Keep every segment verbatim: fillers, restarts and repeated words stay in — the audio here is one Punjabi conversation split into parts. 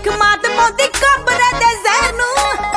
ਮਾਤ ਪਾਉਂਦੀ ਕਬਰੇ ਦੇ ਜ਼ਹਿਰ ਨੂੰ।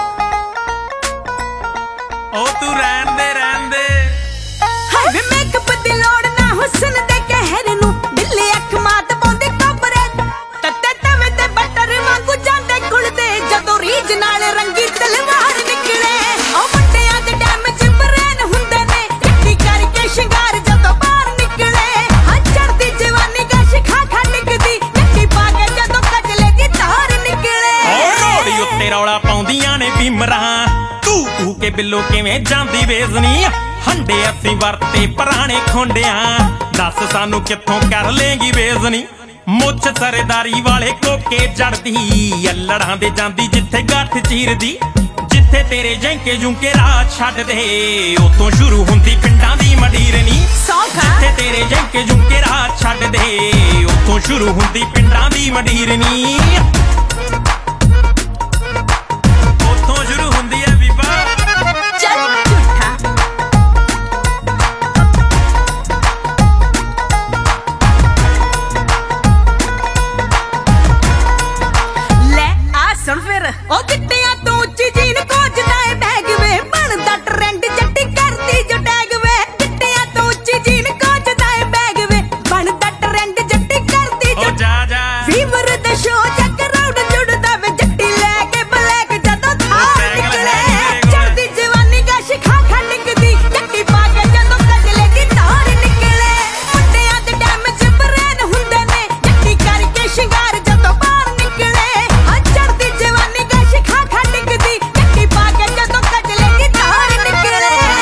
ਉਹ ਤੂੰ ਰਹਿਣ ਦੇ ਰਹਿਣ ਦੇ ਹਾਏ ਵੇ ਮੇਕਅਪ ਦੀ ਲੋੜ ਨਾ ਹੁਸਨ ਦੇ ਕਹਿਰ ਨੂੰ। ਬਿੱਲੀ ਅੱਖ ਮਾਤ ਪਾਉਂਦੀ ਕਬਰੇ ਤੱਤੇ ਤਵੇ ਤੇ ਬਟਰ ਵਾਂਗੂ ਜਾਂਦੇ ਗੁਲਦੇ ਜਦੋਂ ਰੀਝ ਨਾਲ ਰੰਗੀ ਤਲਵਾਰ ਨਿਕਲੇ। ਉਹ ਵੱਡਿਆਂ ਦੇ ਡੈਮ ਚ ਬਰੇਨ ਹੁੰਦੇ ਨੇ ਕੱਟੀ ਕਰਕੇ ਸ਼ਿੰਗਾਰ ਜਦੋਂ ਬਾਹਰ ਨਿਕਲੇ। ਹਾਂ ਚੜਦੀ ਜਵਾਨੀ ਗਾਸ਼ ਖਾ ਖਾ ਨਿਕਦੀ ਨੱਟੀ ਪਾ ਕੇ ਜਦੋਂ ਕਜਲੇ ਦੀ ਧਾਰ ਨਿਕਲੇ। ਉਹ ਰੋੜੀ ਉੱਤੇ ਰੌਲਾ ਪਾਉਂਦੀਆਂ ਨੇ ਬੀਮਰਾਂ ਤੂੰ ਤੂੰ ਕੇ ਬਿੱਲੋ ਕਿਵੇਂ ਜਾਂਦੀ ਵੇਜ਼ਨੀ। ਹੰਡੇ ਅਸੀਂ ਵਰਤੇ ਪੁਰਾਣੇ ਖੁੰਡਿਆਂ ਦੱਸ ਸਾਨੂੰ ਕਿੱਥੋਂ ਕਰ ਲੇਗੀ ਵੇਜ਼ਨੀ। ਮੁੱਛ ਸਰਦਾਰੀ ਵਾਲੇ ਕੋਕੇ ਜੜਦੀ ਅੱਲੜਾਂ ਦੇ ਜਾਂਦੀ ਜਿੱਥੇ ਗੱਠ ਚੀਰਦੀ। ਜਿੱਥੇ ਤੇਰੇ ਜੈਂਕੇ ਜੁੰਕੇ ਰਾਹ ਛੱਡਦੇ ਉੱਥੋਂ ਸ਼ੁਰੂ ਹੁੰਦੀ ਪਿੰਡਾਂ ਦੀ ਮੰਡੀਰਨੀ। ਜਿੱਥੇ ਤੇਰੇ ਜੈਂਕੇ ਜੁੰਕੇ ਰਾਹ ਛੱਡਦੇ ਉੱਥੋਂ ਸ਼ੁਰੂ ਹੁੰਦੀ ਪਿੰਡਾਂ ਦੀ ਮੰਡੀਰਨੀ। ਉੱਥੋਂ ਸ਼ੁਰੂ ਹੁੰਦੀ ਹੈ ਬੀਬਾ ਚੱਲ ਝੂਠਾ। ਲੈ ਆ ਸੁਣ ਫਿਰ ਉਹ ਗਿੱਟਿਆਂ ਤੋਂ ਉੱਚੀ ਜੀਨ ਕੋਝਦਾ ਏ ਬੈਗ ਵੇ ਬਣਦਾ ਟ੍ਰੈਂਡ ਜੱਟੀ ਕਰਦੀ ਜੋ ਟੈਗ ਵੇ। ਗਿੱਟਿਆਂ ਤੋਂ ਉੱਚੀ ਜੀਨ ਕੋਝਦਾ ਏ ਬੈਗ ਵੇ ਬਣਦਾ ਟ੍ਰੈਂਡ ਜੱਟੀ ਕਰਦੀ ਜੋ। ਉਹ ਜਾ ਜਾ ਫੀਵਰ ਦਾ ਸ਼ੋ ਚੱਕ ਰਾਉਂਡ ਜੁੜਦਾ ਵੇ ਜੱਟੀ ਲੈ ਕੇ ਬਲੈਕ ਜਦੋਂ ਥਾਰ ਨਿਕਲੇ। ਚੜਦੀ ਜਵਾਨੀ ਗਾਸ਼ ਖਾ ਖਾ ਨਿਕਦੀ ਜੱਟੀ ਪਾ ਕੇ ਜਦੋਂ ਕਜਲੇ ਦੀ ਧਾਰ ਨਿਕਲੇ। ਮੁੰਡਿਆਂ ਦੇ ਡੈਮ ਚ ਬਰੇਨ ਹੁੰਦੇ ਨੇ ਜੱਟੀ ਕਰਕੇ ਸ਼ਿੰਗਾਰ ਜਦੋਂ ਬਾਹਰ ਨਿਕਲੇ। ਹਾਂ ਚੜਦੀ ਜਵਾਨੀ ਗਾਸ਼ ਖਾ ਖਾ ਨਿਕਦੀ ਜੱਟੀ ਪਾ ਕੇ ਜਦੋਂ ਕਜਲੇ ਦੀ ਧਾਰ ਨਿਕਲੇ।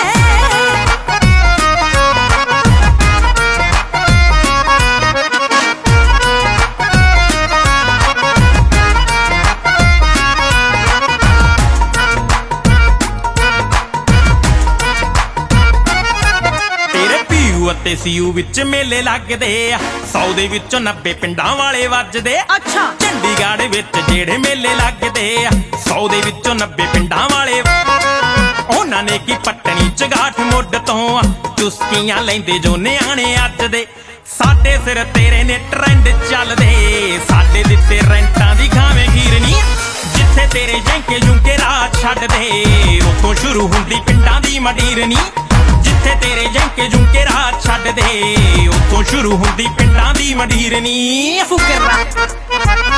ਤੇਰੇ ਪੀਯੂ ਅਤੇ ਸੀਯੂ ਵਿੱਚ ਮੇਲੇ ਲੱਗਦੇ ਆ ਸੌ ਦੇ ਵਿੱਚੋਂ ਨੱਬੇ ਪਿੰਡਾਂ ਵਾਲੇ ਵੱਜਦੇ। ਅੱਛਾ ਚੰਡੀਗੜ੍ਹ ਵਿੱਚ ਜਿਹੜੇ ਮੇਲੇ ਲੱਗਦੇ ਆ ਸੌ ਦੇ ਵਿੱਚੋਂ ਨੱਬੇ ਪਿੰਡਾਂ ਵਾਲੇ। ਉਹਨਾਂ ਨੇ ਕੀ ਪੱਟਣੀ ਚਗਾਠ ਮੁੱਢ ਤੋਂ ਚੁਸਕੀਆਂ ਲੈਂਦੇ ਜੋ ਨਿਆਣੇ ਅੱਜ ਦੇ। ਸਾਡੇ ਸਿਰ ਤੇਰੇ ਨੇ ਟ੍ਰੈਂਡ ਚੱਲਦੇ ਸਾਡੇ ਦਿੱਤੇ ਰੈਂਟਾਂ ਦੀ ਖਾਵੇਂ ਖੀਰਨੀ। ਜਿੱਥੇ ਤੇਰੇ ਜੈਂਕੇ ਜੁੰਕੇ ਰਾਹ ਛੱਡਦੇ ਉੱਥੋਂ ਸ਼ੁਰੂ ਹੁੰਦੀ ਪਿੰਡਾਂ ਦੀ ਮੰਡੀਰਨੀ। ਜਿੱਥੇ ਤੇਰੇ ਜੈਂਕੇ ਜੁੰਕੇ ਰਾਹ ਛੱਡਦੇ ਉੱਥੋਂ ਸ਼ੁਰੂ ਹੁੰਦੀ ਪਿੰਡਾਂ ਦੀ ਮੰਡੀਰਨੀ। ਫੁਕਰਾ